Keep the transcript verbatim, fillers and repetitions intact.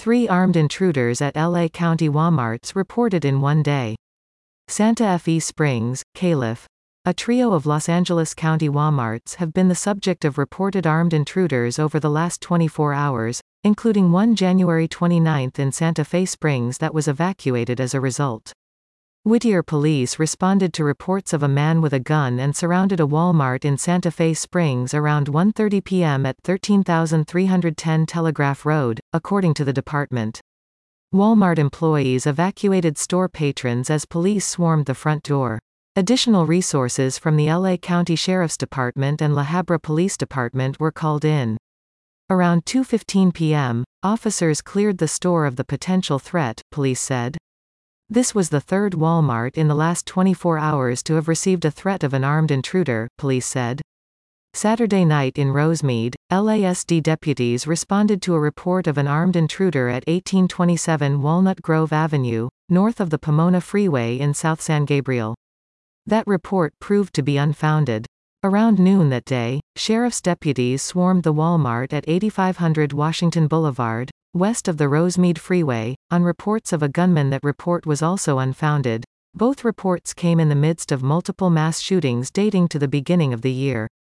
Three armed intruders at L A County Walmarts reported in one day. Santa Fe Springs, Calif. A trio of Los Angeles County Walmarts have been the subject of reported armed intruders over the last twenty-four hours, including one January twenty-ninth in Santa Fe Springs that was evacuated as a result. Whittier police responded to reports of a man with a gun and surrounded a Walmart in Santa Fe Springs around one thirty p m at thirteen thousand three hundred ten Telegraph Road, according to the department. Walmart employees evacuated store patrons as police swarmed the front door. Additional resources from the L A County Sheriff's Department and La Habra Police Department were called in. Around two fifteen p m, officers cleared the store of the potential threat, police said. This was the third Walmart in the last twenty-four hours to have received a threat of an armed intruder, police said. Saturday night in Rosemead, L A S D deputies responded to a report of an armed intruder at eighteen twenty-seven Walnut Grove Avenue, north of the Pomona Freeway in South San Gabriel. That report proved to be unfounded. Around noon that day, sheriff's deputies swarmed the Walmart at eighty-five hundred Washington Boulevard, west of the Rosemead Freeway, on reports of a gunman. That report was also unfounded. Both reports came in the midst of multiple mass shootings dating to the beginning of the year.